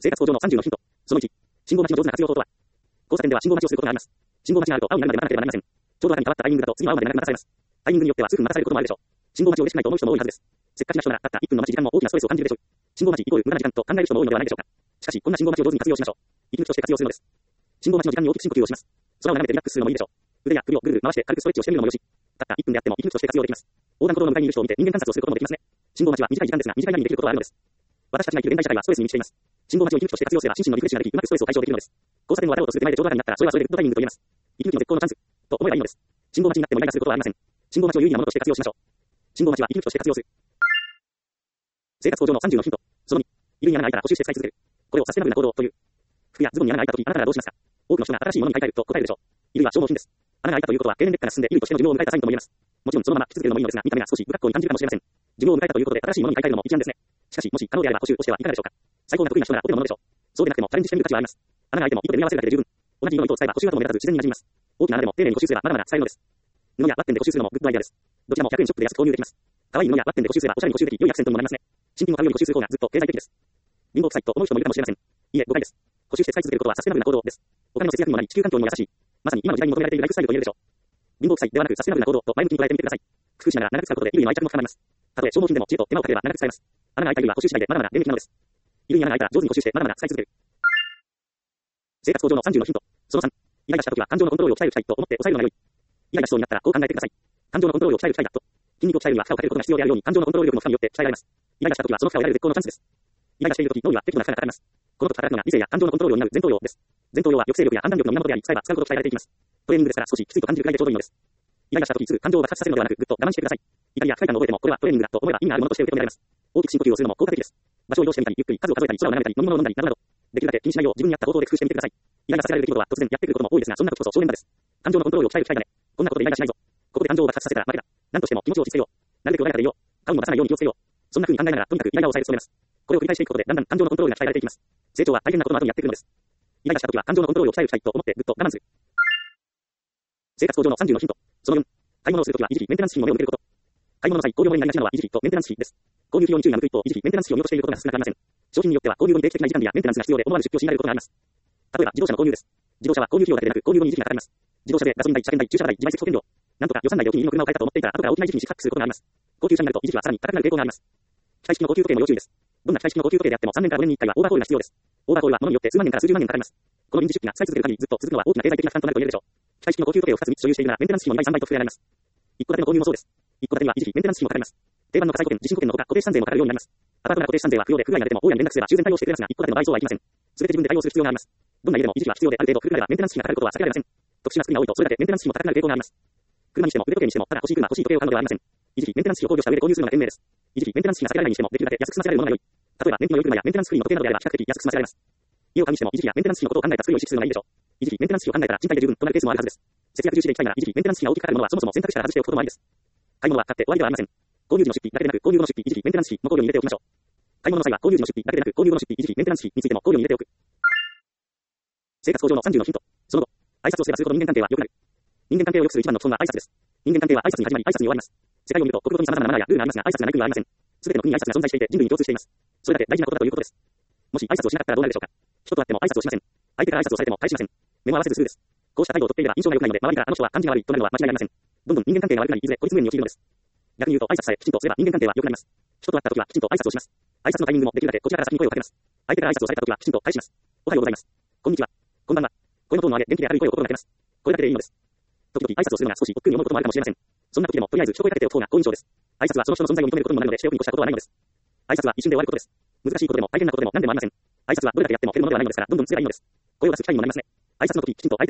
生活向上の30のヒント。その1、信号待ちの上手な活用法とは。交差点では信号待ちをすることがあります。信号待ちがあると青になるまで待たなければなりません。ちょうど赤に変わったタイミングだと次の青まで長く待たされます。タイミングによっては数分待たされることもあるでしょう。信号待ちを嬉しくないと思う人も多いはずです。せっかちな人ならたった1分の待ち時間も大きなストレスを感じるでしょう。信号待ちイコール無駄な時間と考える人も多いのではないでしょうか。しかし、こんな信号待ちを上手に活用しましょう。息抜きとして活用するのです。信号待ちの時間に大きく深呼吸をします。空を眺めてリラックスするのもいいでしょう。腕や首をぐるぐる回して軽くストレッチをしてみるのもよし。たった1分であっても息抜きとして活用できます。横断歩道の向かいにいる人を見て人間観察をすることもできますね。信号待ちは短い時間ですが、短い間にできることはあるのです。私たちが生きる現代社会はストレスに満ちています。信号待ちを息抜きとして活用すれば心身のリフレッシュができ、うまくストレスを解消できるのです。交差点を渡ろうとする手前でちょうど赤になったら、それはそれでグッドタイミングと言えます。息抜きの絶好のチャンスと思えばいいのです。信号待ちになってもイライラすることはありません。信号待ちを有意義なものとして活用しましょう。信号待ちは息抜きとして活用する。生活向上の30のヒント。その2、衣類に穴が開いたら補修して使い続ける。これをサステナブルな行動という。服やズボンに穴が開いたとき、あなたならどうしますか。多くの人が新しいものに買い替えると答えるでしょう。衣類は消耗品です。穴が開いたということは経年劣化が進んで衣類としての寿命を迎えたサインとも言えます。もちろんそのまま着続けるのもいいのですが、見た目が少し不格好に感じるかもしれません。寿命を迎えたということで新しいものに買い替えるのも一案ですね。しかし、もし可能であれば補修をしてはいかがでしょうか。最高が得意な人ならお手のものでしょう。そうでなくてもチャレンジしてみる価値はあります。穴が開いても糸で縫い合わせるだけで十分。同じ色の糸を使えば補修跡も目立たず自然に馴染みます。大きな穴でも丁寧に補修すればまだまだ使えるのです。布やワッペンで補修するのもグッドアイデアです。どちらも100円ショップで安く購入できます。可愛い布やワッペンで補修すればおしゃれに補修でき、良いアクセントにもなりますね。新品を買うより補修する方がずっと経済的です。貧乏臭いと思う人もいるかもしれません。いいえ、誤解です。補修して使い続けることはサステナブルな行動です。お金の節約にもなり、地球環境にも優しい。まさに今の時代に求められているライフスタイルと言えるでしょう。貧乏臭いではなくサステナブルな行動と前向きに捉えてみてください。工夫しながら長く使うことで衣類の愛着も深まります。たとえ消耗品でも知恵と手間をかければ長く使えます。穴が開いた衣類は補修次第でまだまだ便利なのです。衣類に穴が開いたら上手に補修してまだまだ使い続ける。生活向上の30のヒント。その3、イライラした時は感情のコントロールを鍛える機会と思って抑えるのが良い。イライラしそうになったらこう考えてください。感情のコントロールを鍛える機会だと。筋肉を鍛えるには負荷をかけることが必要であるように感情のコントロール力も負荷によって鍛えられます。イライラした時はその負荷を得られる絶好のチャンスです。イライラしている時脳には適度な負荷がかかります。この時働くのが理性や感情のコントロールを担う前頭葉です。前頭葉は抑制力や判断力の源であり、使えば使うほど鍛えられていきます。トレーニングですから少しきついと感じるくらいでちょうどいいのです。イライラした時すぐ感情を爆発させるのではなく、ぐっと我慢してください。怒りや不快感を覚えてもこれはトレーニングだと思えば意味があるものとして受け止められます。大きく深呼吸をするのも効果的です。場所を移動してみたり、ゆっくり数を数えたり、空を眺めたり、飲み物を飲んだりなどなど、できるだけ気にしないよう自分に合った方法で工夫してみてください。イライラさせられる出来事は突然やってくることも多いですが、そんな時こそ正念場です。感情のコントロールを鍛える機会だね。こんなことでイライラしないぞ。ここで感情を爆発させたら負けだ。何としても気持ちを落ち着けよう。なるべく穏やかでいよう。顔も出さないように気をつけよう。そんな風に考えながらとにかくイライラを抑える努めます。これを繰り返していくことでだんだん感情のコントロールが鍛えられていきます。成長は大変なことの後にやってくるのです。イライラした時は感情のコントロールを鍛える機会と思ってぐっと我慢する。生活向上の30のヒント。その4、買い物をするときは維持費メンテナンス費にも目を向けること。買い物の際、購入後になりがちなのは維持費とメンテナンス費です。購入費用に注意が向く一方、維持費メンテナンス費を見落としていることが少なくありません。商品によっては購入後に定期的な維持管理やメンテナンスが必要で思わぬ出費を強いられることがあります。例えば自動車の購入です。自動車は購入費用だけでなく購入後に維持費がかかります。自動車でガソリン代、車検代、駐車代、自賠責保険料。なんとか予算内でお気に入りの車を買えたと思っていたら後から大きな維持費に失格することがあります。高級車になると維持費はさらに高くなる傾向があります。機械式の高級時計も要注意です。どんな機械式の高級時計であっても3年から5年に1回はオーバーホールが必要です。オーバーホールは物によって数万円から数十万円かかります。この臨時出費が使い続ける限りずっと続くのは大きな経済的な負担となると言えるでしょう。機械式の高級時計を2つ3つ所有しているならメンテナンス費も2倍3倍と増えられます。一戸建ての購入もそうです。一戸建てには維持費メンテナンス費もかかります。定番の火災保険、地震保険のほか固定資産税もかかるようになります。アパートなら固定資産税は不要で不具合が出ても大家に連絡すれば修繕対応してくれますが、一戸建ての場合そうはいきません。すべて自分で対応する必要があります。どんな家でも維持費は必要である程度古くなればメンテナンス費がかかることは避けられません。特殊な作りが多いとそれだけメンテナンス費も高くなる傾向があります。車にしても腕時計にしてもただ欲しい車欲しい時計を買うのではありません。維持費メンテナンス費を考慮した上で購入するのが賢明です。維持費メンテナンス費が避けられないにしてもできるだけ安く済ませられるものが良い。例えば燃費の良い車やメンテナンスフリーの時計などであれば比較的安く済ませられます。家を買うにしても維持費やメンテナンス費のことを考えた作りを意識するのがいいでしょう。維持費メンテナンス費を考えたら賃貸で十分となるケースもあるはずです。節約重視でいきたいなら維持費メンテナンス費が大きくかかるものはそもそも選択肢から外しておくこともありです。買い物は買って終わりではありません。購入時の出費だけでなく購入後の出費、維持費、メンテナンス費も考慮に入れておきましょう。買い物の際は購入時の出費だけでなく購入後の出費、維持費、メンテナンス費についても考慮に入れておく。生活向上の30のヒント。その後、挨拶をすればするほど人間関係は良くなる。人間関係を良くする一番の基本は挨拶です。人間関係は挨拶に始まり挨拶に終わります。世界を見ると国語に様々なマナーやルールがありますが挨拶がない国はありません。すべての国に挨拶が存在していて人類に共通しています。それだけ大事なことだということです。もし挨拶をしなかったらどうなるでしょうか。人と会っても挨拶をしません。相手から挨拶をされても返しません。目も合わせずするです。こうした態度をとっていれば印象が良くないので周りからあの人は感じが悪いとなるのは間違いありません。どんどん人間関係が悪くなりいずれ孤立無縁に陥るのです。逆に言うと挨拶さえきちんとすれば人間関係は良くなります。人と会った時はきちんと挨拶をします。挨拶のタイミングもできるだけこちらから先に声をかけます。相手から挨拶をされた時はきちんと返します。おはようございます。こんにちは。こんばんは。声のトーンを上げ元気で明るい声を心がけます。これだけでいいのです。時々挨拶をするのが少し億劫に思うこともあるかもしれません。そんな時でもとりあえず一声かけておく方が好印象です。挨拶はその人の存在を認めることにもなるのでしておくに越したことはないのです。挨拶は一瞬で終わることです。難しいことでも大変なことでも何でもありません。挨拶はどれだけやっても減るものではないのですからどんどんすればいいのです。声を出す機会にもなりますね。挨拶の時きちんと相手の目を見て明るい笑顔を見せればなおよし。挨拶は心の扉を開けるだけで相手と仲良くきっかけが得られるのです。一言声をかけるだけで相手と仲良くきっかけが得られるのです。これを繰り返していくことで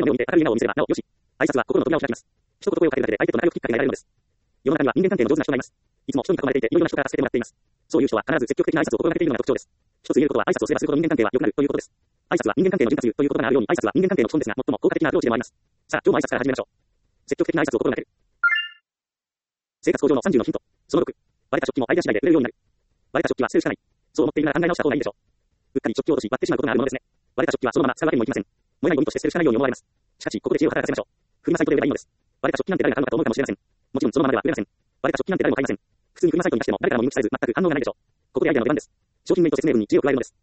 世の中には人間関係の上手な人がいます。いつも人に囲まれていていろいろな人から助けてもらっています。そういう人は必ず積極的な挨拶を心がけているのが特徴です。一つ言えることは挨拶をすればするほど人間関係は良くなるということです。挨拶は人間関係の潤滑油ということがあるように挨拶は人間関係の基本ですが最も効果的なアプローチでもあります。さあ今日も挨拶から始めましょう。積極的な挨拶を心がける。生活向上の30のヒント。その6、割れた食器もアイデア次第で売れるようになる。割れた食器は捨てるしかない。そう思っているなら考え直した方がいいでしょう。うっかり食器を落とし割ってしまうことがあるものですね。割れた食器はそのまま使うわけにもいきません。燃えないゴミとして捨てるしかないように思われます。しかしここで知恵を働かせましょう。フリマサイトで売ればいいのです。割れた食器なんて誰が買うのかと思うかもしれません。もちろんそのままでは売れません。割れた食器なんて誰も買いません。普通にフリマサイトに出しても誰からも見抜きされず全く反応がないでしょう。ここでアイデアの出番です。商品名と説明文に知恵を加えるのです。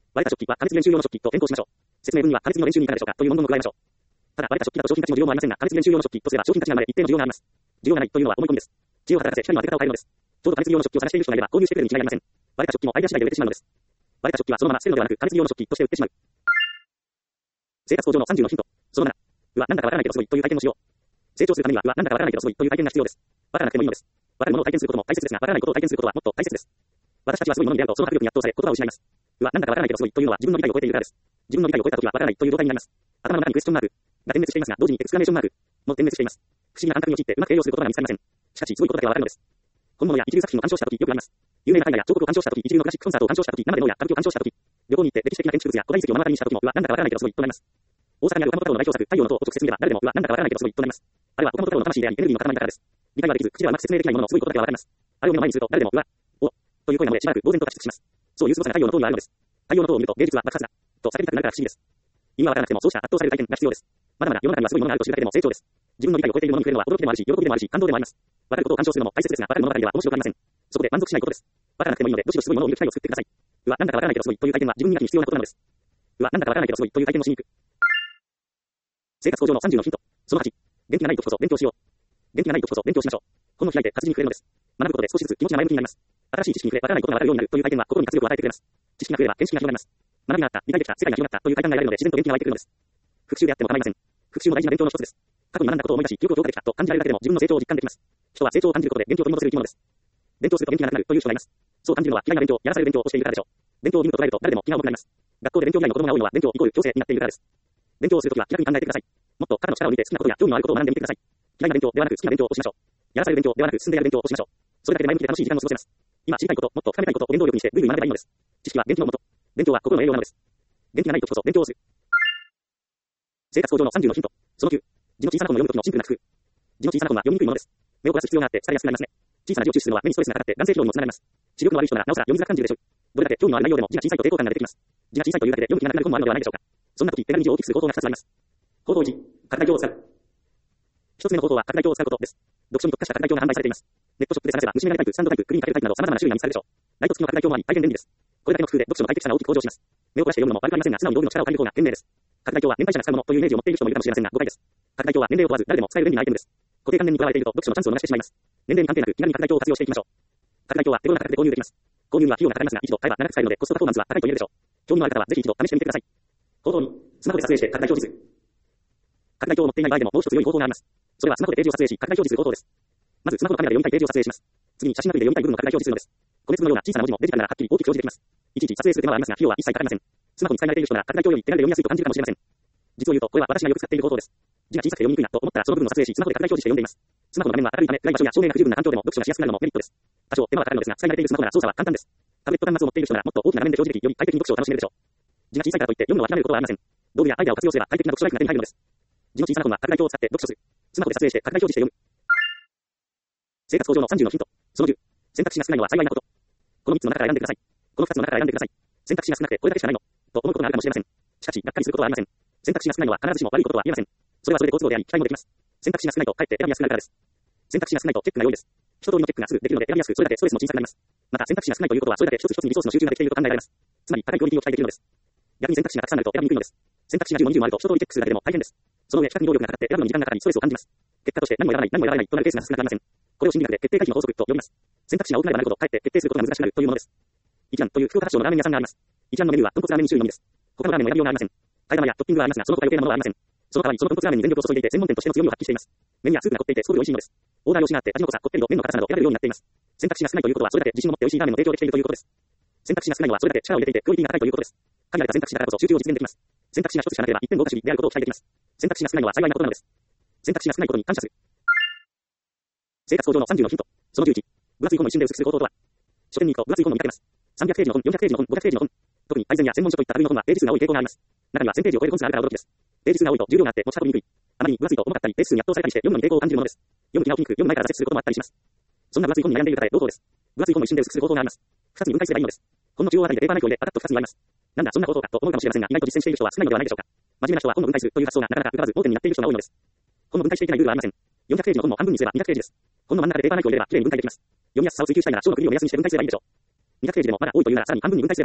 割れた食器は加熱練習用の食器と変更しましょう。説明文には加熱の練習にいかがでしょうかという文言を加えましょう。ただ割れた食器だと商品価値の需要もありませんが、加熱練習用の食器とすれば商品価値が生まれ一定の需要があります。需要がないというのは思い込みです。知恵を働かせ光の当て方を変えるのです。ちょうど加熱用の食器を探している人がいれば購入してくれるに違いありません。割れた食器もアイデア次第で売れてしまうのです。割れた食器はそのまま捨てるのではなく加熱用の食器として売ってしまう。生活向上の30のヒント。その7。うわ、なんだかわからないけどすごいという体験をしよう。成長するためには、うわ、なんだかわからないけどすごいという体験が必要です。わからなくてもいいのです。わかるものを体験することも大切ですが、わからないことを体験することはもっと大切です。私たちはすごいものに出会うと、その迫力に圧倒され、言葉を失います。うわ、なんだかわからないけどすごいというのは自分の理解を超えているからです。自分の理解を超えたときはわからないという状態になります。頭の中にクエスチョンマークが点滅していますが、同時にエクスクラメーションマークも点滅しています。不思議な感覚に陥ってうまく営業することが見つかりません。しかし、すごいことだけはわかるのです。本物や一流作品を鑑賞したときよくあります。有名な絵画や彫刻を鑑賞したとき、一流のクラシックコンサートを鑑賞したとき、生で脳や歌舞伎を鑑賞したとき、旅行に行って歴史的な建築物や古代遺跡を目の当たりにしたときも、うわ、なんだかわからないけどすごいとなります。大阪にある岡本太郎の代表作、太陽の塔を直接見れば誰でも、うわ、なんだかわからないけどすごいとなります。あれは岡本太郎の魂であり、エネルギーの塊だからです。理解はできず、口ではうまく説明できないもののすごいことだけはわかります。あれを目の前にすると誰でも、うわ、お、という声なのでしばらく呆然と立ち尽くします。そういう凄さが太陽の塔にはあるのです。太陽の塔を見ると芸術は爆発だ。と叫びたくなるから不思議です。意味はわからなくてもそうした圧倒される体験が必要です。まだまだ世の中にはすごいものがあると知るだけでも成長です。自分の理解を超えているものに触れるのは驚きでもあるし、喜びでもあるし、感動でもあります。わかることを鑑賞するのも大切ですが、わかる物語では面白くありません。そこで満足しないことです。わからなくてもいいので、どしどしすごいものを見る機会を作ってください。うわ、なんだかわからないけどすごいという体験は自分磨きに必要なことなのです。うわ、なんだかわからないけどすごいという体験をしに行く。生活向上の30のヒント。その8。元気がない時こそ勉強しよう。元気がない時こそ勉強しましょう。本を開いて活字に触れるのです。学ぶことで少しずつ気持ちが前向きになります。新しい知識に触れ、わからないことがわかるようになるという体験は心に活力を与えてくれます。知識が増えれば見識が広がります。学びがあった、理解できた、世界が広がったという体感が得られるので自然と元気が湧いてくるのです。復習であっても構いません。復習も大事な勉強の一つです。過去に学んだことを思い出し、記憶を強化できたと感じられるだけでも自分の成長を実感できます。人は成長を感じることで元気を取り戻せる生き物です。勉強すると元気がなくなるという人がいます。そう感じるのは嫌いな勉強、やらされる勉強をしているからでしょう。勉強を義務と捉えると誰でも気が重くなります。学校で勉強以外の子供が多いのは勉強イコール強制になっているからです。勉強をするときは気楽に考えてください。もっと肩の力を抜いて好きなことや興味のあることを学んでみてください。嫌いな勉強ではなく好きな勉強をしましょう。やらされる勉強ではなく進んでやる勉強をしましょう。それだけで前向きで楽しい時間を過ごせます。今知りたいこと、もっと深めたいことを原動力にしてぐいぐい学べばいいのです。知識は元気のもと。勉強は心の栄養なのです。元気がない時こそ勉強をする。生活向上の30のヒント。その9。字の小さな本を読む時のシンプルな工夫。字の小さな本は読みにくいものです。目を凝らす必要があって疲れやすくなりますね。小さな字を注視するのは目にストレスがかかって眼性疲労にもつながります。視力の悪い人ならなおさら読みづらく感じるでしょう。どれだけ興味のある内容でも字が小さいと抵抗感が出てきます。字が小さいというだけで読む気がなくなる本もあるのではないでしょうか。そんな時手軽に字を大きくする方法が2つあります。方法1、拡大鏡を使う。一つ目の方法は拡大鏡を使うことです。読書に特化した拡大鏡が販売されています。ネットショップで探せば虫眼鏡タイプ、スタンドタイプ、クリーンかけるタイプなど様々な種類が見つかるでしょう。ライト付きの拡大鏡もあり大変便利です。これだけの工夫で読書の快適さが大きく向上します。目を凝らして読むのも悪くありませんが、素直に道具の力を借りる方が賢明です。拡大鏡は年配者が使うものというイメージを持っている人もいるかもしれませんが誤解です。拡大鏡は年齢を問わず誰でも使える便利なアイテムです。固定観念にとらわれていると読書のチャンスを逃してしまいます。年齢に関係なく気軽に拡大鏡を活用していきましょう。拡大鏡は手頃な価格で購入できます。購入には費用がかかりますが、一度買えば長く使えるのでコストパフォーマンスは高いと言えるでしょう。興味のある方はぜひ一度試してみてください。行動2、スマホで撮影して拡大表示する。拡大鏡を持っていない場合でももう一つ良い方法があります。それはスマホでページを撮影し拡大表示する方法です。まずスマホのカメラで読みたいページを撮影します。次に写真アプリで読みたい部分の拡大表示するのです。個別のような小さな文字もデジタルならはっきり大きく表示できます。いちいち撮影する手間はありますが費用は一切かかりません。スマホに使い慣れている人なら拡大鏡より手軽で読みやすいと感じるかもしれません。実を言うとこれは私がよく使っている方法です。字が小さくて読みにくいなと思ったらその部分を撮影しスマホで拡大表示して読んでいます。スマホの画面は明るいため暗い場所や照明が不十分な環境でも読書がしやすくなるのもメリットです。多少手間はかかるのですが使い慣れているスマホなら操作は簡単です。タブレット端末を持っている人ならもっと大きな画面で表示できより快適に読書を楽しめるでしょう。字が小さいからといって読むのは諦めることはありません。道具やアイデアを活用すれば快適な読書ライフが手に入るのです。字の小さな本は拡大鏡を使って読書する。スマホで撮影して拡大表示して読む。生活向上の30のヒント。その10。選択肢が少ないのは幸いなこと。この3つの中から選んでください。この2つの中から選んでください。選択肢が少なくてこれだけしかないのと思うことがあるかもしれません。しかし、がっかりすることはありません。選択肢が少ないのは必ずしも悪いこととは言えません。それはそれで好都合であり、期待もできます。選択肢が少ないとかえって選びやすくなるからです。選択肢が少ないとチェックが良いです。一通りのチェックがすぐできるので選びやすく、それだけストレスも小さくなります。また選択肢が少ないということはそれだけ一つ一つにリソースの集中ができていると考えられます。つまり高いクオリティを期待できるのです。逆に選択肢がたくさんあると選びにくいのです。選択肢が10も20もあると一通りチェックするだけでも大変です。その上、比較に労力がかかって選ぶのに時間がかかりストレスを感じます。結果として何もやらない、何もやらないとなるケースが少なくありません。これを心理学で決定回避の法則と呼びます。選択肢が多くなればなるほどかえって決定することが難しくなるというものです。一蘭という福岡発祥のラーメン屋さんがあります。一蘭のメニューは豚骨ラーメン2種類のみです。他のラーメンも選びようがありません。替え玉やトッピングはありますが、その他余計なものはありません。その代わりその豚骨ラーメンに全力を注いでいて専門店としての強みを発揮しています。麺やスープが凝っていてすごく美味しいのです。オーダー用紙があって味の濃さ、こってり度、麺の硬さなど選べるようになっています。選択肢が少ないということはそれだけ自信を持って美味しいラーメンの提供できているということです。選択肢が少ないのはそれだけ力を入れていてクオリティが高いということです。限られた選択肢だからこそ集中を実現できます。選択肢が一つしかなければ一点豪華主義であることを期待できます。選択肢が少ないのは幸いなことなのです。選択肢が少ないことに感謝する。生活向上の30のヒント。その11。分厚い本の一瞬で薄くする方法とは。書店に行くと分厚い本を見かけます。300ページの本、400ページの本、500ページの本。特に改善や専門書といった類の本はページ数が多い傾向があります。中には1000ページを超える本数があるから驚きです。ページ数が多いと重量があって持ち運びにくい。あまりに分厚いと重かったり、ページ数に圧倒されたりして読むのに抵抗を感じるものです。読む気が起きにくく、読む前から挫折することもあったりします。そんな分厚い本に悩んでいる方へ朗報です。分厚い本を一瞬で薄くする方法があります。2つに分解すればいいのです。本の中央あたりでペーパーナイフを入れ、パタッと2つに割ります。なんだそんな方法かと思うかもしれませんが、意外と実践している人は少ないのではないでしょうか。真面目な人は本の分解するという発想がなかなか浮かばず盲点になっている人が多いのです。本の分解していけないルールはありません。400ページの本も半分にすれば200ページです。本の真ん中でペーパーナイフを入れればきれいに分解できます。読みやすさを追求したいなら小の区切りを目安にして分解すればいいでしょう。200ページでもまだ多いというならさらに半分に分解すればいい。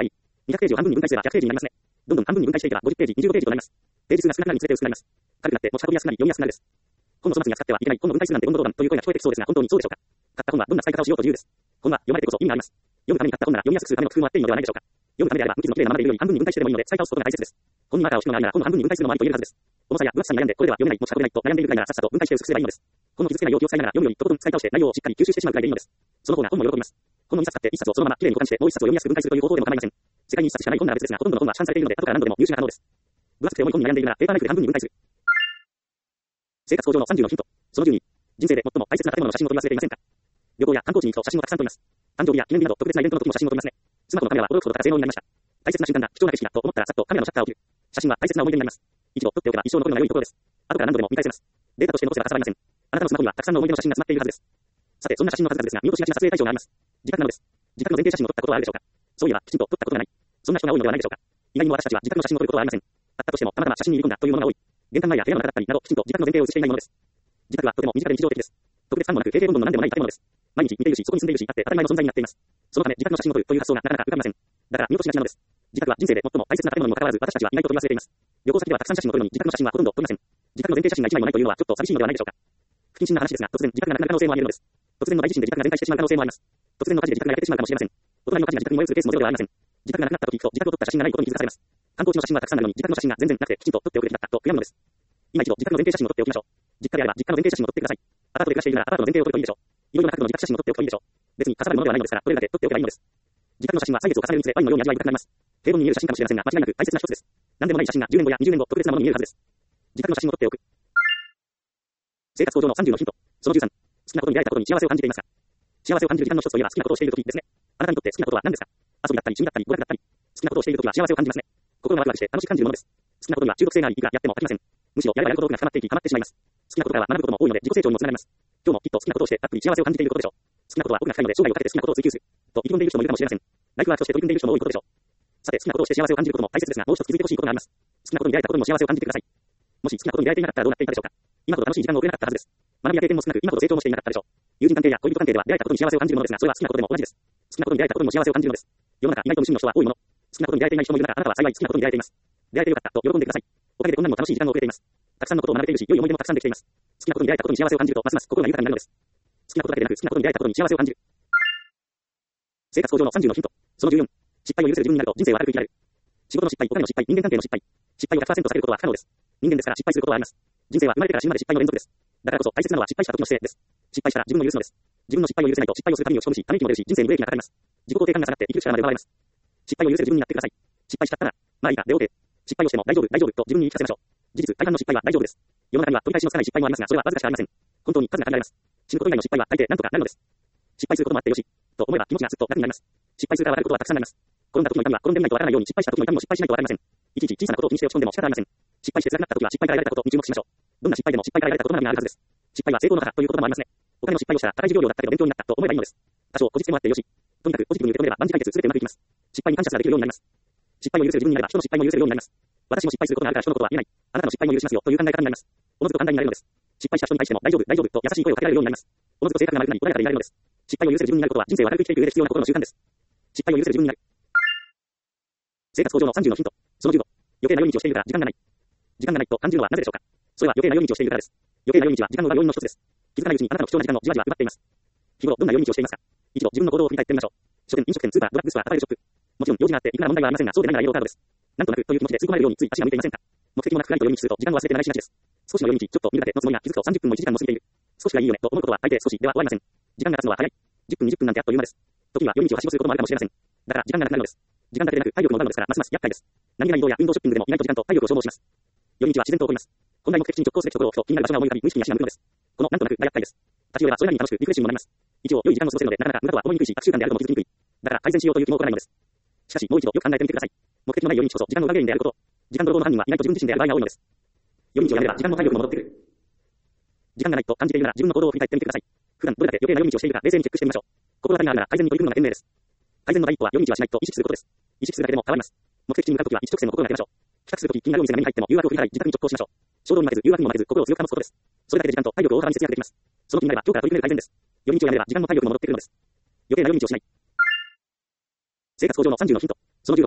200ページを半分に分解すれば100ページになりますね。どんどん半分に分解していけば50ページ、25ページとなります。ページ数が少なくなるにつれて薄くなります。軽くなって持ち運びやすくなり読みやすくなるです。本の粗末に扱ってはいけない本の分解数なんてボンドローマンという声が聞こえてきそうですが、本当にそうでしょうか。買った本はどんな使い方をしようというです。本は読まれてこそ意味があります。読むために買った本なら読みやすくするための工夫もあっていいのではないでしょうか。読むためであれば無傷の綺麗なままでいるより半分に分解してでもいいので使い倒すことが大切です。本にマーカーを引くのがいいなら本の半分に分解するのもありと言えるはずです。重さや分厚さに悩んでこれでは読めない、持ち運べないと悩んでいるくらいならさっさと分解して薄くすればいいのです。本の傷つけない容器を使いながら読むよりとことん使い倒して内容をしっかり吸収してしまうくらいでいいのです。その方が本も喜びます。本の2冊買って1冊をそのまま綺麗に保管してもう1冊を読みやすく分解するという方法でも構いません。世界に1冊しかない本なら別ですが、ほとんどの本は市販されているので後から何度でも入手が可能です。分厚くて重い本に悩んでいるならペーパーナイフで半分に分解する。生活向上の30のヒント。その12、人生で最も大切な建物の写真を撮り忘れていませんか。旅行や観光地に行くと写真をたくさん撮ります。誕生日や記念日など特別なイベントの時も写真を撮りますね。スマホのカメラは驚くほど高性能になりました。大切な瞬間だ、貴重な景色だと思ったらさっとカメラのシャッターを切る。写真は大切な思い出になります。一度撮っておけば一生残るのが良いところです。後から何度でも見返せます。データとして残せばかさばりません。あなたのスマホにはたくさんの思い出の写真が詰まっているはずです。さて、そんな写真の数々ですが、見落としがちな撮影対象があります。自宅なのです。自宅の前提写真を撮ったことはあるでしょうか。そういえば、きちんと撮ったことがない。そんな人が多いのではないでしょうか。意外にも私たちは自宅の写真を撮ることはありません。あったとしても、たまたま写真に入れ込んだというものが多い。玄関前や部屋の中だったりなど、きちんと自宅の前提を写していないものです。自宅はとても身近で日常的です。特別感もなく、平々凡々の何でもない建物です。毎日見ているし、そこに住んでいるし、あって当たり前の存在になっています。そのため、自宅の写真を撮るという発想がなかなか浮かびません。だから見落としがちなのです。自宅は人生で最も大切な建物にもかかわらず、私たちは意外と撮り忘れています。旅行先ではたくさん写真を撮るのに、自宅の写真はほとんど撮りません。自宅の前提写真が1枚もないというのはちょっと寂しいのではないでしょうか。不謹慎な話ですが、突然自宅がなくなる可能性もあり得るのです。突然の大地震で自宅が全壊してしまう可能性もあります。突然の火事で自宅が焼けてしまうかもしれません。お隣の火事が自宅に燃え移るケースもゼロではありません。自宅がなくなった時と自宅を撮った写真がないことに気づかされます。観光地の写真はたくさんあるのに自宅の写真が全然なくてきちんと撮っておくべきだったと悔やむのです。今一度自宅の前提写真を撮っておきましょう。実家であれば実家の前提写真を撮ってください。アパートで暮らしているならアパートの前提を撮るといいでしょう。いろいろな角度の自宅写真を撮っておくといいでしょう。別に飾るものではないのですから、どれだけ撮っておけばいいのです。自宅の写真は歳月を重ねるにつれワインのように味わい深くなります。平凡に見える写真かもしれませんが、間違いなく大切な一つです。何でもない写真が10年後や20年後特別なものに見えるはずです。自宅の写真を撮っておく。生活向上の30のヒント。その13、好きなことに出会えたことに幸せを感じていますか。幸せを感じる時間の一つといえば好きなことをしている時ですね。あなたにとって好きなことは何ですか。遊びだったり趣味だったり娯楽だったり、好きなことをしている時は幸せを感じますね。心がワクワクして楽しく感じるものです。好きなことには中毒性があり、いくらやっても飽きません。むしろやればやるほど奥が深まっていき、ハマってしまいます。好きなことからは学ぶことも多いので自己成長にもつながります。今日もきっと好きなことをしてたっぷり幸せを感じていることでしょう。好きなことは奥が深いので生涯をかけて好きなことを追求すると意気込んでいる人もいるかもしれません。ライフワークとして取り組んでいる人も多いことでしょう。さて、好きなことをして幸せを感じることも大切ですが、もう一つ気づいてほしいことがあります。好きなことに出会えたことにも幸せを感じてください。もし好きなことに出会えていなかったらどうなっていたでしょうか。今ほど楽しい時間を送れなかったはずです。学びや経験も少なく、今ほど成長もしていなかったでしょう。友人関係や恋人関係では出会えたことに幸せを感じるものですが、それは好きなことでも同じです。好きなことに出会えたことにも幸せを感じるのです。世の中意外と無心の人は多いもの。好きなことに出会えていない人もいる中、あなたは幸い好きなことに出会えています。出会えてよかったと喜んでください。おかげでこんなにも楽しい時間を送れています。たくさんのことを学べているし、良い思い出もたくさんできています。好きなことに出会えたことに幸せを感じると、ますます心が豊かになるのです。好きなことだけでなく、好きなことに出会えたことに幸せを感じる。生活向上の30のヒント。その14、失敗を許せる自分になると人生は明るく生きられる。仕事の失敗、お金の失敗、人間関係の失敗。失敗を 100% 避けることは不可能です。人間ですから失敗することはあります。人生は生まれてから死ぬまで失敗の連続です。だからこそ大切なのは失敗した時の姿勢です。失敗したら自分を許すのです。自分の失敗を許せないと失敗をするために落ち込むし、ため息も出るし、人生にブレーキがかかります。自己肯定感が下がって生きる力まで奪われます。失敗を許せる自分になってください。失敗しちゃったら、まあいいか、で OK。失敗をしても大丈夫、大丈夫と自分に言い聞かせましょう。事実、大半の失敗は大丈夫です。世の中には取り返しのつかない失敗もありますが、それはわずかしかありません。本当に数が限られます。死ぬこと以外の失敗は大抵何とかなるのです。失敗することもあってよし、と思えば気持ちがすっと楽になります。失敗するから分かることはたくさんあります。転んだ時の痛みは転んでみないとわからないように失敗した時の痛みも失敗しないとわかりません。いちいち小さなことを気にして落ち込んでも仕方ありません。失敗して辛くなった時は失敗から得られたことに注目しましょう。どんな失敗でも失敗から得られたことなどがあるはずです。失敗は成功の母という言葉もありますね。お金の失敗をしたら高い授業料だったけど勉強になったと思えばいいのです。多少こじつけもあってよし。とにかくポジティブに受け止めれば万事解決すべてうまくいきます。失敗に感謝すらできるようになります。失敗を許せる自分になれば人の失敗も許せるようになります。私も失敗することがあるから人のことは言えない。あなたの失敗も許しますよという考え方になります。おのずと簡単になるのです。失敗した人に対しても大丈夫、大丈夫と優しい声をかけられるようになります。おのずと性格が丸くなり穏やかでいられるのです。失敗を許せる自分になることは人生を明るく生きていく上で必要な心の習慣です。失敗を許せる自分になる。生活向上の30のヒント。その15、余計な寄り道をしているから時間がない。時間がないと感じるのはなぜでしょうか。それは余計な寄り道をしているからです。余計な寄り道は時間の奪う要因の一つです。気づかないうちにあなたの貴重な時間をじわじわ奪っています。日頃どんな寄り道をしていますか。一度自分の行動を振り返ってみましょう。書店、飲食店、スーパー、ドラッグストア、アパレルショップ。もちろん用事があっていくら問題はありませんが、そうでないならイエローカードです。なんとなくという気持ちで吸い込まれるようについ足が向いていませんか。目的もなくふらりと寄り道すると時間を忘れて流しがちです。少しの寄り道、ちょっと見るだけのつもりが気づくと30分も1時間も過ぎている。少しがいいよねと思うことは大抵少しでは終わりません。時間が経つのは早い。10分20分なんてあっという間です。時には寄り道をはしごすることもあるかもしれません。だから時間がなくなるのです。時間だけでなく体力も奪うのですからますます厄介です。何気ない移動や運動ショッピングでも意外と時間と体力を消耗します。寄り道は自然と起こります。本来目的地に直行すべきところをふと気になる場所が思い浮かび無意識に足が向くのです。このなんとなくが厄介です。立ち寄ればそれなりに楽しくリフレッシュにもなります。一応良い時間を過ごせるのでなかなか無駄とは思いにくいし悪習慣であるとも気づきにくい。だから改善しようという気も起こらないのです。しかしもう一度よく考えてみてください。目的のない寄り道こそ時間の奪う原因であること。時間泥棒の犯人は意外と自分自身である場合が多いのです。寄り道をやめれば時間の体力も戻ってくる。時間がないと感じているなら自分の行動を振り返ってみてください。普段どれだけ余計な寄り道をしているか冷静にチェックしてみましょう。心当たりがあるなら改善に取り組むのが賢明です。改善の第一歩は寄り道はしないと意識することです。意識するだけでも変わります。目的地に向かうときは一直線の心がけましょう。帰宅するとき気になるお店が目に入っても誘惑を振り払い自宅に直行しましょう。衝動に負けず誘惑にも負けず心を強く保つことです。それだけで時間と体力を大幅に節約できます。その気になれば今日から取り組める改善です。寄り道をやめれば時間も体力も戻ってくるのです。余計な寄り道をしない。生活向上の30のヒント。その16、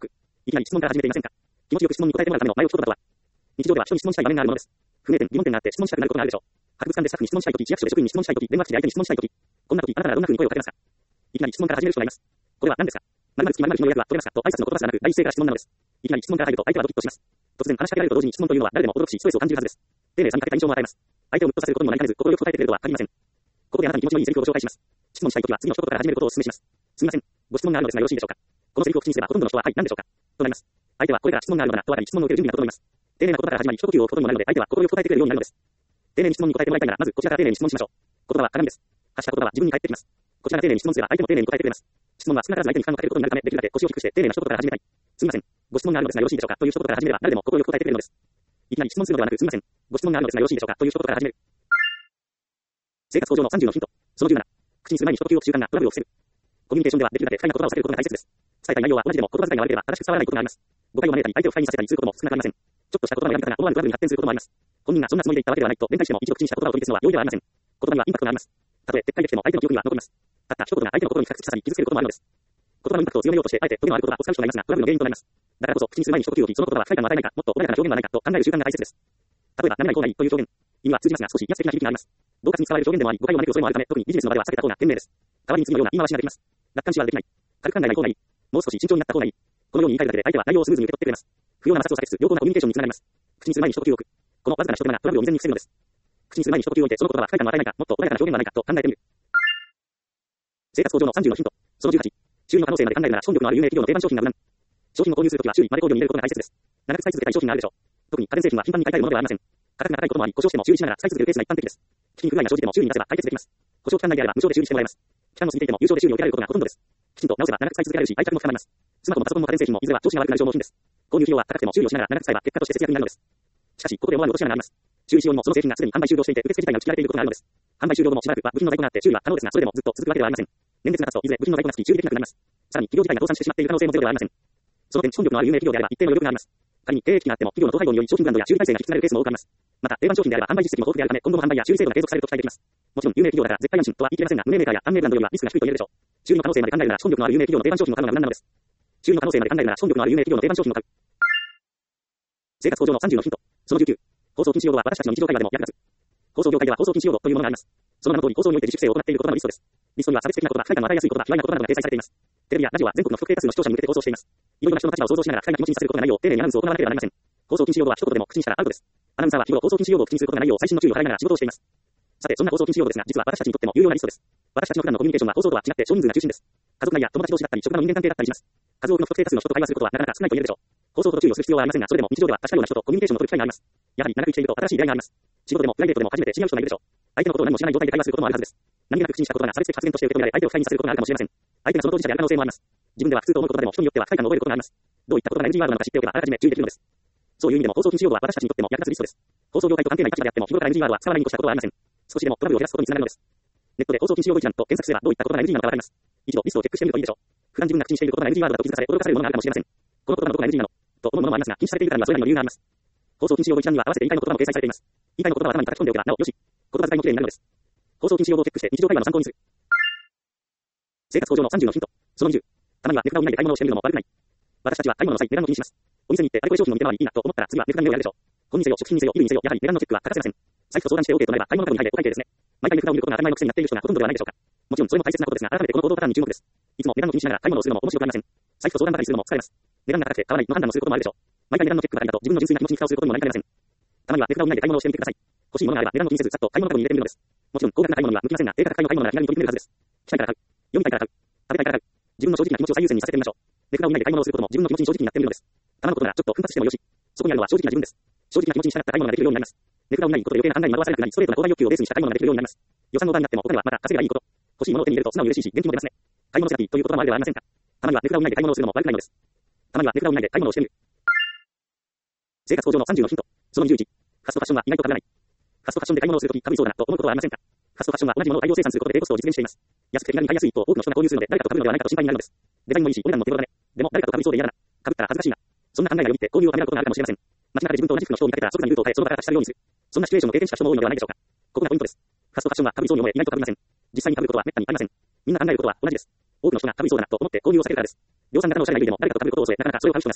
いきなり質問から始めていませんか？気持ちよく質問に答えてもらうための前置き言葉とは、日常では人に質問したい場面があるものです。不明点、疑問点があって質問したくなることがあるでしょう。博物館でスタッフに質問したいとき、市役所で職員に質問したいとき、電話口で相手に質問したいとき、こんなとき、あなたならどんな風に声をかけますか？いきなり質問から始める人がいます。これは何ですか？〇〇付き〇〇の予約は取れますかと挨拶の言葉すらなく、第一声から質問なのです。いきなり質問から入ると相手はドキッとします。突然話しかけられると同時に質問というのは誰でも驚くし、ストレスを感じるはずです。丁寧さに欠けた印象も与えます。相手をムッとさせることにもなりかねず、快く答えてくれるとは限りません。ここであなたに気持ちのいいセリフを紹介します。質問したいときは次の一言から始めることをお勧めします。すみません。ご質問があるのですがよろしいでしょうか。このセリフを口にすればほとんどの人ははい、何でしょうかとなります。相手はこれから質問があるのかなと分かり質問を受ける準備が整います。丁寧な言葉から始まり一呼吸を置くことにもなるので相手は快く答えてくれるようになるのです。丁寧に質問に答えてもらいたいならまずこちらから丁寧に質問しましょう。言葉は鏡です。発した言葉は自分に返ってきます。こちらが丁寧に質問すれば相手も丁寧に答えてくれます。質問は少なからず相手に負担をかけることになるためできるだけ腰を低くして丁寧な一言から始めたい。すみません。ご質問があるのですがよろしいでしょうかという一言から始めれば誰でも快く答えてくれるのです。いきなり質問するのではなくすみません。ご質問があるのですがよろしいでしょうかという一言から始める。生活向上の30のヒント。その17。口にする前に一呼吸を置く習慣がトラブルを防ぐ。コミュニケーションではできるだけ不快な言葉を避けることが大切です。伝えたい内容は同じでも言葉遣いが悪ければ正しく伝わらないことがあります。誤解を招いたり相手を不快にさせたりすることも少なくありません。ちょっとした言葉のやり方が思わぬトラブルに発展することもあります。本人がそんなつもりで言ったわけではないと弁解しても一度口にした言葉を取り消すのは容易ではありません。言葉にはインパクトがあります。たとえ撤回できても相手の記憶には残ります。たった一言が相手の心に深く突き刺さり傷つけることもあるのです。言葉のインパクトを強めようとしてあえてトゲのある言葉を使う人がいますがトラブルの原因となります。だからこそ口にする前に一呼吸を置きその言葉は不快感を与えないかもっと穏やかな表現はないかと考える習慣が大切です。例えば何々こうないという表現。意味は通じますが少し威圧的な響きがあります。恫喝に使われる表現でもあり誤解を招く恐れもあるため特にビジネスの場では避けた方が賢明です。代わりに次のような言い回しができます。楽観視はできない。軽く考えない方がいい。もう少し慎重になった方がいい。このように言い換えるだけで相手は内容をスムーズに受け取ってくれます。不要な摩擦を避けつつ良好なコミュニケーションにつながります。口にする前に一呼吸を置く。このわずかな一手間がトラブルを未然に防ぐのです。口にする前に一呼吸を置いてその言葉は不快感を与えないかもっと穏やかな表現はないかと考えてみる。生活向上の30のヒント。その18。収入の可能性まで考えるなら資本力のある有名企業の定番商品が無難。商品を購入するときは修理まで考慮に入れることが大切です。長く使い続けたい商品があるでしょう。特に家電製品は頻繁に買いたいものではありません。価格が高いこともあり故障しても修理しながら使い続けるケースが一般的です。機器に不具合が生じても修理に出せば解決できます。保証期間内であれば無償で修理してもらえます。期間を過ぎていても有償で修理を受けられることがほとんどです。きちんと直せば長く使い続けられるし愛着も深まります。スマホもパソコンも家電製品もいずれは調子が悪くなる消耗品です。購入費用は高くても修理をしながら長く使えば結果として節約になるのです。しかしここで思わぬ落とし穴があります。修理しようにもその製品がすでに販売終了していて受付自体が打ち切られていることがあるのです。販売終了後もしばらくは部品の在庫があって修理は可能ですがそれでもずっと続くわけではありません。年月が経つといずれ部品の在庫がつき修理できなくなります。さらに企業自体が倒産してしまっている可能性もゼロではありません。その点資本力のある有名企業であれば一定の余力があります。仮に経営危機があっても企業の統廃合により商品ブランドや修理体制が引き継がれるケースも多くあります。また定番商品であれば販売実績も豊富であるため今後も販売や修理制度が継続されると期待できます。もちろん有名企業だから絶対安心とは言い切れませんが無名メーカーや短命ブランドよりはリスクが低いと言えるでしょう。修理の可能性まで考えるなら資本力のある有名企業の定番商品を買うのが無難なのです。修理の可能性まで考えるなら資本力のある有名企業の定番商品を買う。生活向上の30のヒント。その19。放送禁止用語は私たちの日常会話でも役立つ。放送業界では放送禁止用語というものがあります。その名の通り放送において自主規制を行っている言葉のリストです。リストには差別的な言葉、不快感を与えやすい言葉、卑猥な言葉などが掲載されています。テレビやラジオは全国の不特定多数の視聴者に向けて放送しています。いろいろな人の立場を想像しながら不快な気持ちにさせることがないよう丁寧にアナウンスを行わなければなりません。放送禁止用語は一言でも口にしたらアウトです。アナウンサーは日頃放送禁止用語を口にすることがないよう細心の注意を払いながら仕事をしています。さてそんな放送禁止用語ですが実は私たちにとっても有用なリストです。私たちの普段のコミュニケーションは放送とは違って少人数が中心です。家族内や友達同士だったり職場の人間関係だったりします。数多くの不特定多数の人と会話することはなかなか少ないと言えるでしょう。放送ほど注意をする必要はありませんがそれでも日常では確かような人とコミュニケーションを取る機会があります。やはり長く生きていると新しい出会いがあります。仕事でもプライベートでも初めて知り合う人がいるでしょう。相手のことを何も知らない状態で会話することもあるはずです。何気なく口にした言葉が差別的発言として受け止められ相手を不快にさせることがあるかもしれません。相手がその当事者である可能性もあります。自分では普通と思う言葉でも人によっては不快感を覚えることがあります。どういった言葉が NG ワードなのか知っておけばあらかじめ注意できるのです。そういう意味でも放送禁止用語は私たちにとっても役立つリストです。放送業界と関係ない立場であっても日頃から NG ワードは使わないに越したことはありません。少しでもトラブルを減らすことにつながるのです。ネットで放送禁止用語一覧と検索すればどういった言葉が NG なのかわかります。一度リストをチェックしてみるといいでしょう。普段自分が口にしている言葉が NG ワードだと気づかされ驚かされるものがあるかもしれません。この言葉のどこが NG なのと思うものもありますが禁止されているからにはそれなりの理由があります。放送禁止用語一覧には合わせて言いたいの言葉も掲載されています。言いたいの言葉を頭に叩き込んでおけばなおよし。言葉遣いも綺麗になるのです。放送禁止用語をチェックして日常会話の参考にする。生活向上の30のヒント。その20。たまには値札を見ないで買い物をしてみるのも悪くない。私たちは買い物の際値段を気にします。お店に行ってあれこれ商品を見て回りいいなと思ったら次は値札に目をやるでしょう。本にせよ食品にせよ衣類にせよやはり値段のチェックは欠かせません。財布と相談して OK となれば買い物カゴに入れ OK ですね。毎回値札を見ることが当たり前の癖になっている人がほとんどではないでしょうか。もちろんそれも大切なことですが改めてこの行動パターンに注目です。いつも値段を気にしながら買い物をするのも面白くありません。財布と相談ばかりするのも疲れます。値段が高くて買わないの判断をすることもあるでしょう。毎回値段のチェックばかりだと自分の純粋な気持ちに蓋をすることにもなりかねません。たまには値札を見ないで買い物をしてみてください。欲しいものがあれば値段を気にせずさっと買い物カゴに入れてみるのです。もちろん高額な買い物には向きませんが低価格帯の買い物なら気軽に取り組めるはずです。したいから買う。読みたいから買う。食べたいから買う。自分の正直な気持ちを最優先にさせてみましょう。値札を見ないで買い物をすることも自分の気持ちに正直になってみるのです。たまのことならちょっと奮発してもよし。そこにあるのは正直な自分です。正直な気持ちに従った買い物ができるようになります。値札を見ないことで余計な判断に惑わされなくなりストレートな購買欲求をベースにした買い物ができるようになります。予算オーバーになってもお金はまた稼げばいいこと。欲しいものを手に入れると素直に嬉しいし元気も出ますね。買い物セラピーという言葉もあるではありませんか。たまには値札を見ないで買い物をするのも悪くないのです。たまには値札を見ないで買い物をしてみる。生活向上の30のヒント。その21。ファストファッションは意外と被らない。ファストファッションで買い物をするとき被りそうだなと思うことはありませんか。ファストファッションは同じものを大量生産することで低コストを実現しています。安くて手軽に買いやすいと多くの人が購入するので誰かと被るのではないかと心配になるのです。デザインもいいしお値段も手頃だね。でも誰かと被りそうで嫌だな。被ったら恥ずかしいな。そんな考えがよぎって購入をためらうことがあるかもしれません。街中で自分と同じ服の人を見かけたら即座にルートを変えその場から立ち去るようにする。そんなシチュエーションを経験した人も多いのではないでしょうか。ここがポイントです。ファストファッションは被りそうに思え意外と被りません。実際に被ることは滅多にありません。みんな考えることは同じです。多くの人が被りそうだなと思って購入を避けるからです。量産型のおしゃれな家でも誰かと被ることを恐れなかなかそれを買う人が少ない。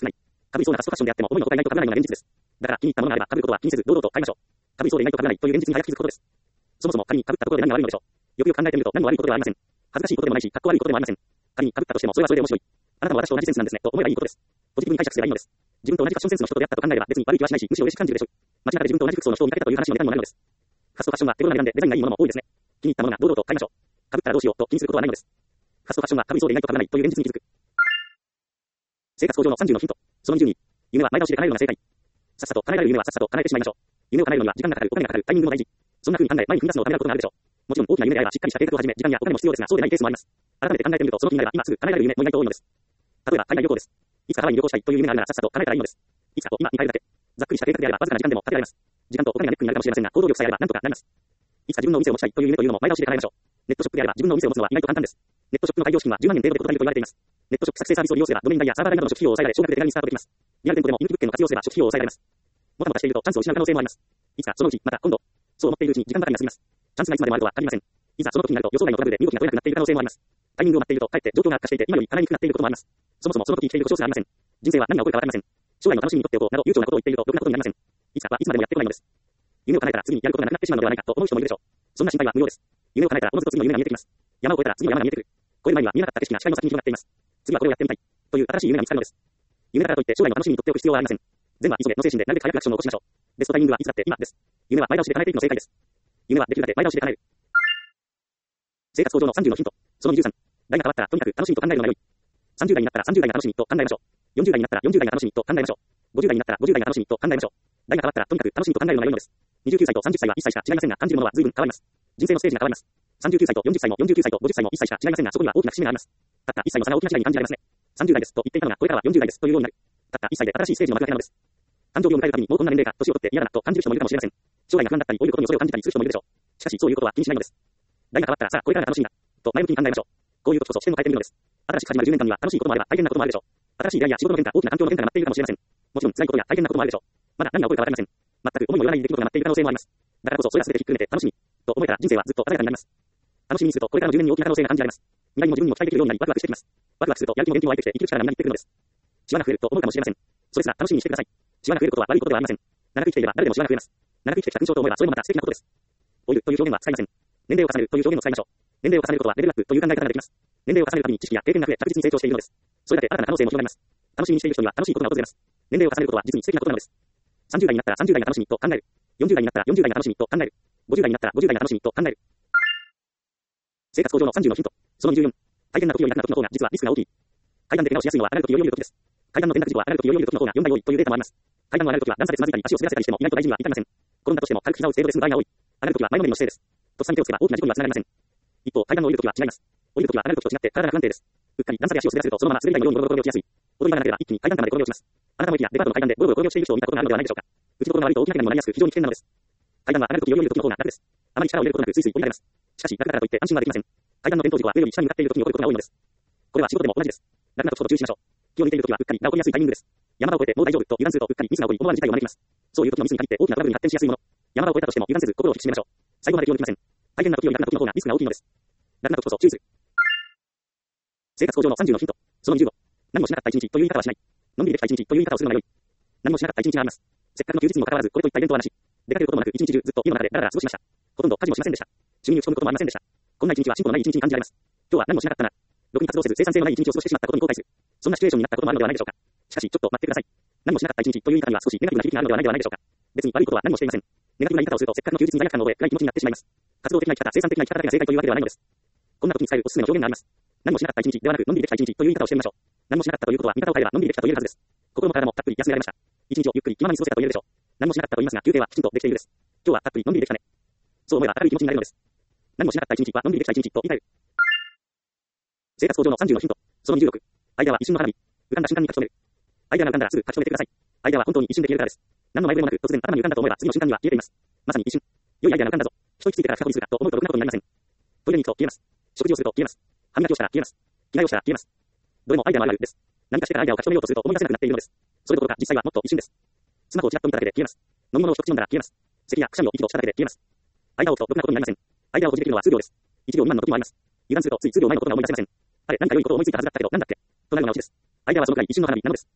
被りそうなファストファッションであっても思いのほか意外と被らないのが現実です。だから気に入ったものがあれば被ることは気にせず堂々と買いましょう。被りそうで意外と被らないという現実に早く気づくことです。そもそも仮に被ったところで何が悪いのでしょう。よくよく考えてみると何も悪いことではありません。恥ずかしいことでもないし、かっこ悪いことでもありません。仮に被ったとしてもそれはそれで面白い。あなたも私と同じセンスなんですねと思えばいいことです。ポジティブに解釈すればいいのです。自分と同じファッションセンスの人と出会ったと考えれば別に悪い気はしないし、むしろ嬉しく感じるでしょう。街中で自分と同じ服装の人を見かけたという話もネタにもなるのです。ファストファッションは手頃な値段でデザインがいいものも多いですね。気に入ったものが堂々と買いましょう。被ったらどうしようと気にすることはないのです。ファストファッションは被りそうで意外と被らないという現実に気づく。生活向上の30のヒント。その20に、夢は前倒しで叶えるのが正解。さっさと叶えられる夢はさっさと叶えてしまいましょう。夢を叶えるのには時間がかかる、お金がかかる、タイミングも大事。そんな風に考え、前に踏み出すのをためらうことがあるでしょう。もちろん大きな夢であればしっかりした計画をはじめ、時間やお金も必要ですが、そうでないケースもあります。改めて考えてみると、その気になれば今すぐ叶えられる夢も意外と多いのです。例えば、海外旅行です。いつかハワイに旅行したいという夢があるならさっさと叶えたらいいのです。いつかと今に変えるだけ。ざっくりした計画であればわずかな時間でも立てられます。時間とお金がネックになるかもしれませんが、行動力さえあればなんとかなります。いつか自分のお店を持ちたいという夢というのも前倒しで叶えましょう。ネットショップであれば自分のお店を持つのは意外と簡単です。ネットショップの開業資金は10万円程度で答えると言われています。ネットショップ作成サービスを利用すればドメイン代やサーバー代などの初期費用を抑えられ少額で手軽にスタートできます。リアル店舗でも人気物件を活用すれば初期費用を抑えられます。もたもたしているとチャンスを失う可能性もあります。いつかそのうち、また今度。そう思っているうちに時間ばかりが過ぎます。チャンスがいつまでもあるとは限りません。いざその時になると予想外のトラブルで身動きが取れなくなっている可能性もあります。タイミングを待っているとかえって状況が悪化していて今より叶いにくくなっていることもあります。そもそもその時生きている保証すらありません。人生は何が起こるかわかりません。将来の楽しみにとっておこうなど悠長なことを言っているとろくなことになりません。いつかはいつまでもやってこないのです。夢を叶えたら次にやることがなくなってしまうのではないかと思う人もいるでしょう。そんな心配は無用です。夢を叶えたらおのずと次の夢が見えてきます。山を越えたら次の山が見えてくる。越える前には見えなかった景色が視界の先に広がっています。次はこれをやってみたいという新しい夢が見つかるのです。夢だからといって将来の楽しみにとっておく必要はありません。善は急げの精神でなるべく早くアクションを起こしましょう。ベストタイミングはいつだって今です。夢は前倒しで叶えていくの正解です。夢はできるだけ前倒しで叶える。生活向上の30のヒント。その23。代が変わったらとにかく楽しみと考えるのが良い。30代になったら30代が楽しみと考えましょう。40代になったら40代が楽しみと考えましょう。50代になったら50代が楽しみと考えましょう。代が変わったらとにかく楽しみと考えるのが良いのです。29歳と30歳は1歳しか違いませんが感じるものは随分変わります。人生のステージが変わります。39歳と40歳も49歳と50歳も1歳しか違いませんがそこには大きな節目があります。たった1歳の差が大きな違いに感じられますね。30代ですと言っていたのがこれからは40代ですというようになる。たった1歳で新しいステージの幕開けなのです。誕生日を迎えるたびにもうこんな年齢か年を取って嫌だなと感じる人もいるかもしれません。将来が不安だったり老いることに恐れを感じたりする人もいるでしょう。しかしそういうことは気にしないのです。代が変わったらさあこれからが楽しいんだと前向きに考えましょう。こういう時こそ視点を変えてみるのです。新しく始まる10年間には楽しいこともあれば大変なこともあるでしょう。新しい出会いや仕事の変化、大きな環境の変化が待っているかもしれません。もちろん辛いことや大変なこともあるでしょう。まだ何が起こるかわかりません。全く思いもよらない出来事が待っている可能性もあります。だからこそそれら全てひっくるめて楽しみと思えたら人生はずっと鮮やかになります。楽しみにするとこれからの10年に大きな可能性が感じられます。未来も自分にも期待できるようになりワクワクしてきます。ワクワクするとやる気も元気も湧いてきて生きる力がみなぎってくるのです。シワが増えると思うかもしれません。それすら楽しみにしてください。シワが増えることは悪いことではありません。長く生きていれば誰でもシワが増えます。長く生きてきた勲章と思えばそれもまた素敵なことです。老いるという表現は使いません。年齢を重ねるという表現を使いましょう。年齢を重ねることはレベルアップという考え方ができます。年齢を重ねるたびに知識や経験が増え着実に成長しているのです。それだけ新たな可能性も広がります。楽しみにしている人には楽しいことが訪れます。年齢を重ねることは実に素敵なことなのです。30代になったら30代が楽しみと考える。40代になったら40代が楽しみと考える。50代になったら50代が楽しみと考える。生活向上の30のヒント。その24。大変な時より楽な時の方が実はリスクが大きい。階段で怪我をしやすいのは上がる時より良い時です。階段の転落事故は上がる時より良い時の方が4倍多いというデータもあります。階段を上がる時は段差でつまずいたり足を滑らせたりしても意外と大事には至りません。転んだとしても軽く膝を打つ程度で済む場合が多い。上がる時は前のめりの姿勢です。とっさに手をつけば大きな事故にはつながりません。一方、階段を降りる時は違います。降りる時は上がる時と違って体が不安定です。うっかり段差で足を滑らせるとそのまま滑り台のようにゴロゴロ転げ落ちやすい。踊り場がなければ一気に階段下まで転げ落ちます。あなたも駅やデパートの階段でゴロゴロ転げ落ちている人を見たことがあるのではないでしょうか。打ちどころが悪いと大きな怪我にもなりやすく非常に危険なのです。階段は上がる時より降りる時の方が楽です。あまり力を入れることなくスイスイ降りられます。しかし楽だからといって安心はできません。階段の転倒事故は上より下に向かっている時に起こることが多いのです。これは仕事でも同じです。楽な時ほど注意しましょう。気を抜いている時はうっかりが起こりやすいタイミングです。山場を越えてもう大丈夫と油断するとうっかりミスが起こり思わぬ事態を招きます。そういう時のミスに限って大きなトラブルに発展しやすいもの。山場を越えたとしても油断せず心を引き締めましょう。最後まで気を抜きません。大変な時より楽な時の方がリスクが大きいのです。楽な時こそ注意する。生活向上の30のヒント。その25。何もしなかった一日という言い方はしない。のんびりできた一日という言い方をするのが良い。何もしなかった一日があります。せっかくの休日にもかかわらずこれといったイベントはなし。出かけることもなく一日中ずっと家の中でダラダラ過ごしました。ほとんど家事もしませんでした。収入に打ち込むこともありませんでした。こんな一日は進歩のない一日に感じられます。今日は何もしなかったな。ろくに活動せず生産性のない一日を過ごしてしまったことに後悔する。そんなシチュエーションになったこともあるのではないでしょうか。しかしちょっと待ってください。何もしなかった一日という言い方には少しネガティブな響きがあるのではないでしょうか。別に悪いことは何もしていません。ネガティブな言い方をするとせっかくの休日に罪悪感を覚え暗い気持ちになってしまいます。活動的な生き方、生産的な生き方だけが正解というわけではないのです。こんな時に使えるおすすめの表現があります。何もしなかった一日ではなくのんびりできた一日という言い方をしてみましょう。何もしなかったということは見方を変えればのんびりできたと言えるはずです。心も体もたっぷり休められました。一日をゆっくり気ままに過ごせたと言えるでしょう。何もしなかったと言いますが休憩はきちんとできているです。今日はたっぷりのんびりできたね。そう思えば明るい気持ちになれるのです。何もしなかった一日はのんびりできた一日と言い換える。生活向上の30のヒント。その26。アイデアは一瞬の花火。浮かんだ瞬間に書き留める。アイデアが浮かんだらすぐ書き留めてください。アイデアは本当に一瞬で消えるからです。何の前触れもなく突然頭に浮かんだと思えば次の瞬間には消えています。まさに一瞬。良いアイデアが浮かんだぞ。一息ついてから深掘りするかと思うとろくなことになりません。トイレに行くと消えます。食事をすると消えます。歯磨きをしたら消えます。着替えをしたら消えます。どれもアイデアのあるあるです。何かしてからアイデアを書き留めようとすると思い出せなくなっているのです。それどころか実際はもっと一瞬です。スマホをちらっと見ただけで消えます。飲み物を一口飲んだら消えます。咳やくしゃみを息をしただけで消えます。アイデアを置くとろくなことになりません。アイデアを保持できるのは数秒です。1秒未満の時もあります。油断するとつい数秒前のことが思い出せません。あれ、なんか良いことを思いついたはずだったけどなんだっけとなるのが落ちです。アイデアはそのくらい一瞬の花火なのです。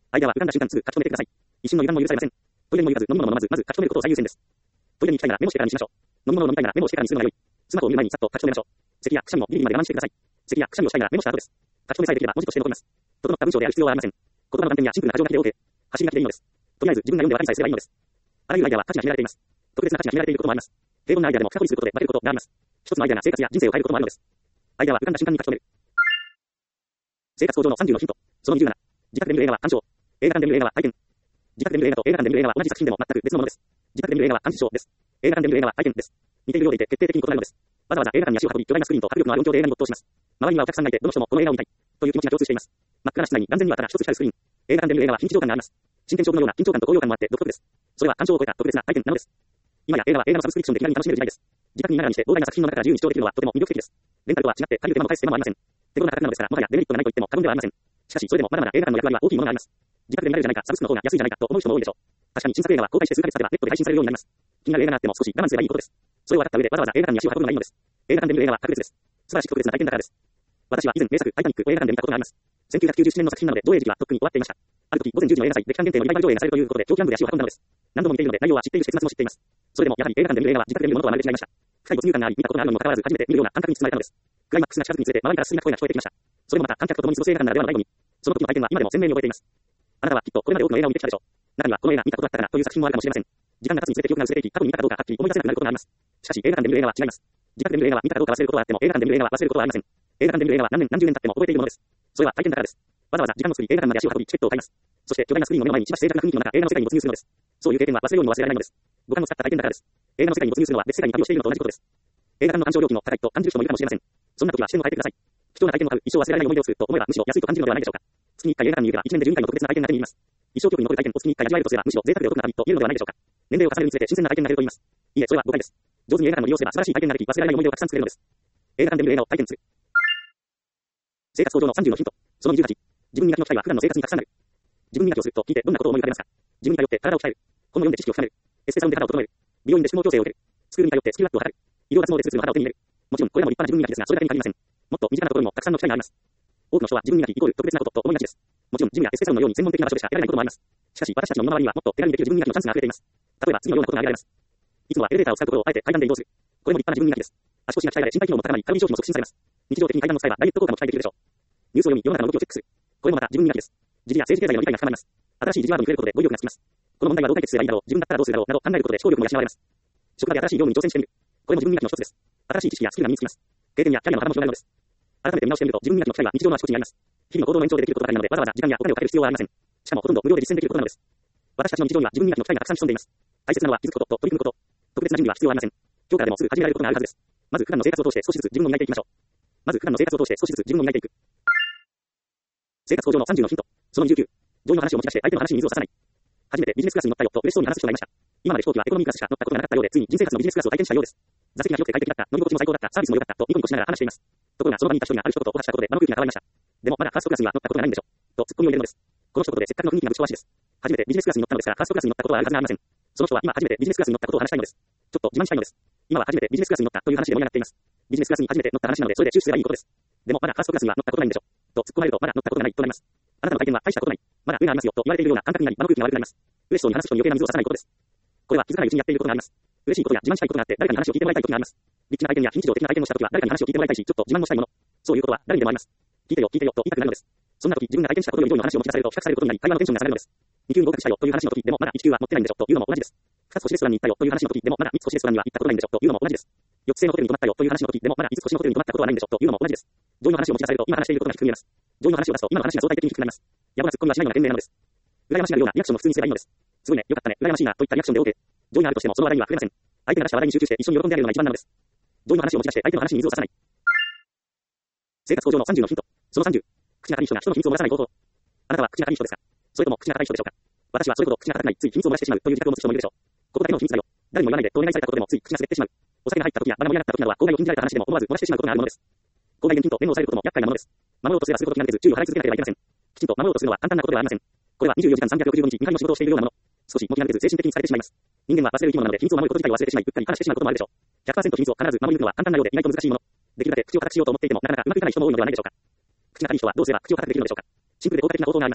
アイデアは浮かんだ瞬間すぐ書き留めてください。一瞬の油断も許されません。トイレにも行かず飲み物も飲まず、まず書き留めることを最優先です。トイレに行きたいならメモしてからにしましょう。飲み物を飲みたいならメモをしてからにするのが良い。スマホを見る前にさっと書き留めましょう。咳やくしゃみもギリギリまで我慢してください。咳やくしゃみをしたいならメモした後です。書き留めさえできれば文字として残ります。整った文章である必要はありません。言葉の断片やシンプルな箇条書きで OK。走り書きでいいのです。とりあえず自分が読んで分かりさえすればいいのです。あらゆるアイデアは価値が決められています。特別な価値が決められていることもあります。平凡なアイデアでも深掘りすることで分けることがあります。一つのアイデアが生活や人生を変えることもあるのです。アイデアは浮かんだ瞬間に書き留める。生活向上の30のヒント。その27。自宅で見る映画は鑑賞。映画館で見る映画は体験。自宅で見る映画と映画館で見る映画は同じ作品でも全く別のものです。自宅で見る映画は鑑賞です。映画館で見る映画は体験です。似ているようでいて決定的に異なるのです。わざわざ映画館に足を運び、巨大なスクリーンと迫力のある音響で映画に没頭します。周りにはお客さんがいて、どの人もこの映画を見たいという気持ちが共通しています。真っ暗な室内に眼前にはただ一つ光るスクリーン。映画館で見る映画は非日常感があります。真剣勝負のような緊張感と高揚感もあって独特です。それは鑑賞を超えた特別な体験なのです。今や映画は映画のサブスクリプションで気軽に楽しめる時代です。自宅にいながらにして膨大な作品の中から自由に視聴できるのはとても魅力的です。レンタルとは違って借りる手間も返す手間もありません。手頃な価格なのですから、もはやデメリットがないと言っても過言ではありません。しかし、それでもまだまだ映画館の役割は大きいものがあります。自宅で見られるじゃないか、サブスクの方が安いじゃないかと思う人も多いでしょう。確かに新作映画は公開して数ヶ月経てばネットで配信されるようになります。気になる映画があっても少し我慢すればいいことです。それを分かった上でわざわざ映画館に足を運ぶのがいいのです。映画館で見る映画は格別です。素晴らしく特別な体験だからです。私は以前名作タイタニックを映画館で見たことがあります。1997年の作品なので上映時期はとっくに終わっていました。ある時午前10時の映画祭で期間限定のリバイバル上映がされるということで長期ランドで足を運んだのです。何度も見ているので内容は知っているし結末も知っています。それでもやはり映画館で見る映画は自宅で見るものとはまるで違いました。深い没入感があり見たことがあるのにもかかわらず初めて見るような感覚に包まれたのです。クライマックスが近づくにつれて周りから鈴な声が聞こえてきました。それもまた観客と共に過ごす映画館ならではの醍醐味。その時の体験は今でも鮮明に覚えています。あなたはきっとこれまで多くの映画を見てきたでしょう。中にはこの映画見たことだったかなという作品もあるかもしれません。時間が経つにつれて記憶が薄れていき、過去に見たかどうかはっきり思い出せなくなることがあります。しかし映画館で見る映画は違います。自宅で見る映画は見たかどうか忘れることはあっても映画館で見る映画は忘れることはありません。映画館で見る映画は何年何十年経っても覚えているものです。それは体験だからです。わざわざ時間を作り映画館まで足を運びチケットを買います。そして巨大なスクリーンの目の前にしばし静寂な雰囲気の中映画の世界に没入するのです。そういう経験は忘れようにも忘れられないのです。五感を使った体験だからです。映画の世界に没入するのは別世界に旅をしているのと同じことです。映画館の鑑賞料金の高いと感じる人もいるかもしれません。そんな時は視点を変えてください。貴重な体験もある、一生忘れられない思い出を作ると思えばむしろ安いと感じるのではないでしょうか。月に1回映画館に行けば1年で12回の特別な体験が手に入ります。一生記憶に残る体験を月に1回味わえるとすればむしろ贅沢でお得な旅と言えるのではないでしょうか。年齢を重ねるにつれて新鮮な体験が出ると言います。いえ、それは誤解です。上手に映画館を利用すれば素晴らしい体験ができ、忘れられない思い出をたくさん作れるのです。映画館で見る映画を体験する。生活向上の30のヒント。その28。自分磨きの機会は普段の生活にたくさんある。自分磨きをすると聞いてどんなことを思い浮かべますか。自分に頼って体を鍛える。本を読んで知識を深める。エステサロンで肌を整える。美容院で脂肪矯正を受ける。スクールに通ってスキルアップを図る。医療脱毛でツルツルの肌を手に入れる。もちろんこれらも立派な自分磨きですが、それだけに限りません。もっと身近なところにもたくさんの機会があります。多くの人は自分磨きイコール特別なことと思いがちです。もちろんジムやエステサロンのように専門的な場所でしか得られないこともあります。しかし私たちの身の回りにはもっと手軽にできる自分磨きのチャンスが溢れています。例えば次のようなことが挙げられます。いつもはエレベーターを使うところをあえて階段で移動する。これも立派な自分磨きです。足腰が鍛えられ身体機能も高まりカロリー消費も促進されます。日常的に階段を使えばダイエット効果も期待できるでしょう。ニュースを読み世の中の動きをチェックする。これもまた自分磨きです。時事や政治経済の理解が深まります。新しい時事ワードに触れることで語彙力がつきます。この問題はどう解決すればいいだろう、自分だったらどうするだろうなど考えることで思考力も養われます。職場で新しい業務に挑戦してみる。これも自分磨きの一つです。新しい知識やスキルが身につきます。経験やキャリアの幅も広がるのです。改めて見直してみると自分磨きの機会は日常のあちこちにあります。日々の行動の延長でできることばかりなのでわざわざ時間やお金をかける必要はありません。しかもほとんど無料で実践できることなのです。私たちの日常には自分磨きの機会がたくさん潜んでいます。大切なのは気づくことと取り組むこと。特別な準備は必要はありません。今日からでもすぐ始められることがあるはずです。まず普段の生活を通して少しずつ自分を磨いていきましょう。まず普段の生活を通して少しずつ自分を磨いていく。生活向上の30のヒント。その29。上位の話を持ち出して相手の話に水を差さない。初めてビジネスクラスに乗ったよと嬉しそうに話す人がいました。今まで飛行機はエコノミークラスしか乗ったことがなかったようで、ついに人生活のビジネスクラスを体験したようです。座席が広くて快適だった、乗り心地も最高だった、サービスも良かったとニコニコしながら話しています。ところがその場にいた人がある一言をお話したことで場の空気が変わりました。でもまだファーストクラスには乗ったことがないんでしょとツッコミを入れるのです。この一言でせっかくの雰囲気がぶち壊しです。初めてビジネスクラスに乗ったのですからファーストクラスに乗ったことはあるはずがありません。その人は今初めてビジネスクラスに乗ったことを話したいのです。ちょっと自慢したいのです。今は初めてビジネスクラスに乗ったという話で盛り上がっています。ビジネスクラスに初めて乗った話なのでそれで注視すればいいことです。でもまだファーストクラスには乗ったことないんでしょと突っ込まれるとまだ乗ったことがないとなります。あなたの体験は大したことない。まだ上がありますよと言われているような感覚になり場の空気が悪くなります。嬉しそうに話す人に余計な水を差さないことです。これは気づかないうちにやっていることがあります。嬉しいことや自慢したいことがあって誰かに話を聞いてもらいたい時があります。立地な体験や非日常的な体験をした時は誰かに話を聞いてもらいたいしちょっと自慢もしたいもの。そういうことは誰にでもあります。聞いてよ聞いてよと言いたくなるのです。そんな時自分が体験したことより上位の話を持ち出されると比較されることになり会話のテンションが下がるのです。2級に合格したよという話の時でもまだ1級は持ってないんでしょというのも同じです。2つ星レストランに行ったよという話の時でもまだ3つ星レストランには行ったことないんでしょというのも同じです。4つ星のホテルに泊まったよという話の時でもまだ5つ星のホテルに泊まったことはないんでしょというのも同じです。上位の話を持ち出されると今話していることが低く見えます。上位の話を出すと今の話が相対的に低くなります。野暮なツッコミはしないのが賢明なのです。羨ましがるようなリアクションも普通にすればいいのです。すごいね、よかったね、羨ましいなといったリアクションで OK。上位があるとしてもその話題には触れません。相手が出した話題に集中して一緒に喜んであげるのが一番なのです。上位の話を持ち出して相手の話に水を差さない。生活向上の30のヒント。その30。口が硬い人が人の秘密を漏らさない方法。あなたは口が硬い人ですか？それとも口が硬い人でしょうか？私はそれほど口が硬くない、つい秘密を漏らしてしまうという自覚を持つ人もいるでしょう。ここだけの秘密だよ。誰にも言わないでとお願いされたことでもつい口が滑ってしまう。お酒が入った時や場が盛り上がった時などは公害を禁じられた話でも思わず漏らしてしまうことがあるものです。公害厳禁と弁護をされることも厄介なものです。守ろうとすればするほど気が抜けず注意を払い続けなければいけません。きちんと守ろうとするのは簡単なことではありません。これは24時間365日見張りの仕事をしているようなもの。少し持ち上げず精神的にされてしまいます。人間は忘れる生き物なので秘密を守ること自体を忘れてしまい、うっかり話してしまうこともあるでしょう。100% 秘密を必ず守り抜くのは簡単なようで意外と難しいもの。できるだけ口を固くしようと思っていてもなかなかうまくいかない人も多いのではないでしょうか。口が硬い人はどうすれば口を固くできるのでしょうか。シンプルで効果的な方法があります。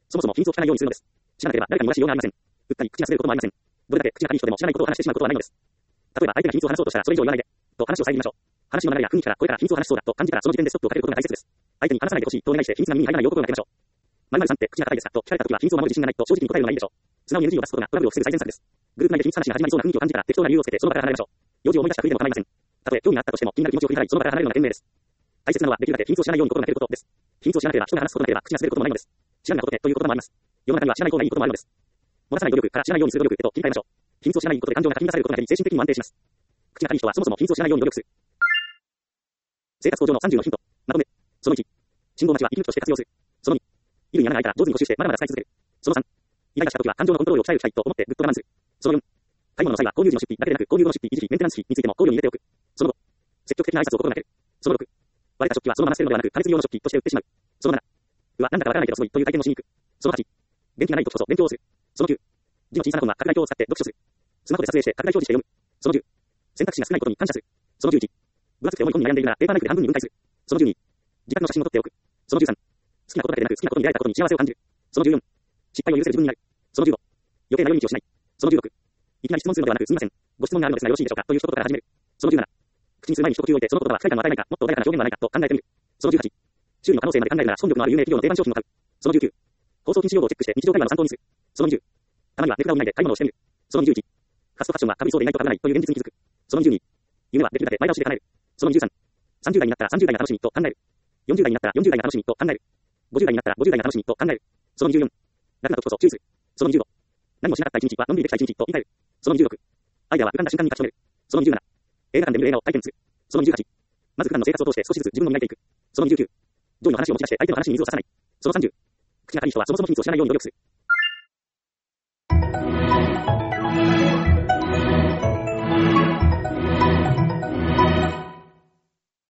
そもそも秘密を聞かないようにするのです。知らなければ誰かに漏らしようがありません。うっかり口が滑ることもありません。どれだけ口が軽い人でも知らないことを話してしまうことはないのです。例えば相手が秘密を話そうとしたらそれ以上言わないで、と話を遮りましょう。話の流れや雰囲気からこれから秘密を話しそうだと感じたらその時点でストップをかけることが大切です。相手に話さないでほしいとお願いして秘密が耳に入らないよう心がけましょう。〇〇さんって口が硬いですかと聞かれたときは秘密を守る自信がないと正直に答えるのがいいでしょう。素直に NG を出すことがトラブルを防ぐ最善策です。グループ内で秘密話が始まりそうな雰囲気を感じたら適当な理由をつけてその場から離れましょう。用事を思い出したふりでも構いません。たとえ興味があったとしても気になる気持ちを振り払いその場から離れるのが賢明です。大切なのはできるだけ秘密を知らないように心がけることです。秘密を知らなければ人が話すことなければ口が滑ることもないのです。知らんがことでという言葉もあります。世の中には知らない方がいいこともあるのです。漏らさない努力から知らないようにする努力へと切り替えましょう。秘密を知らないことで感情がかき乱されることが減り精神的にも安定します。口が軽い人はそもそも秘密を知らないように努力する。生活向上の30のヒント。まとめ。その1。信号待ちは息抜きとして活用する。その2。衣類に穴が開いたら上手に補修してまだまだ使い続ける。その3。イライラした時は感情のコントロールを鍛えるしたいと思ってぐっと我慢する。その4。買い物の際は購入時の出費だけでなく購入後の出費、維持費、メンテナンス費についても考慮に入れておく。その5。積極的な挨拶を心がける。その6。割れた食器はそのまま捨てるのではなく加熱用の食器として売ってしまう。その7。うわ、なんだかわからないけどすごいという体験をしに行く。その8。電気がない時こそ勉強をする。その9。字の小さな本は拡大鏡を使って読書する。スマホで撮影して拡大表示して読む。その10。選択肢が少ないことに感謝する。その11。分厚くて重い本に悩んでいるならペーパーナイフで半分に分解する。その12。自宅の写真を撮っておく。その13。好きなことだけでなく好きなことに出会えたことに幸せを感じる。その14。失敗を許せる自分になる。その15。余計な寄り道をしない。その16。いきなり質問するのではなくすみません。ご質問があるのですがよろしいでしょうかという一言から始める。その17。口にする前に一呼吸を置いてその言葉は不快感を与えないか、もっと穏やかな表現はないかと考えてみる。その18。修理の可能性まで考えるなら資本力のある有名企業の定番商品を買う。その19。放送禁止用語をチェックして日常会話の参考にする。その20。たまには値札を見ないで買い物をしてみる。その21。ファストファッションは軽いそうでいないと被らないという現実に気づく。その22。夢はできるだけ前倒しで叶える。その23。30代になったら30代が楽しみと考える。40代になったら40代が楽しみと考える。50代になったら50代が楽しみと考える。その24。楽な時こそ注意する。その25。何もしなかった一日はのんびりできた一日と言い換える。その26。アイデアは浮かんだ瞬間に書き留める。その27。映画館で見る映画を体験する。その28。まず普段の生活を通して少しずつ自分を磨いていく。その29。上位の話を持ち出して相手の話に水を差さない。その30。口が軽い人はそもそも秘密を知らないように努力する。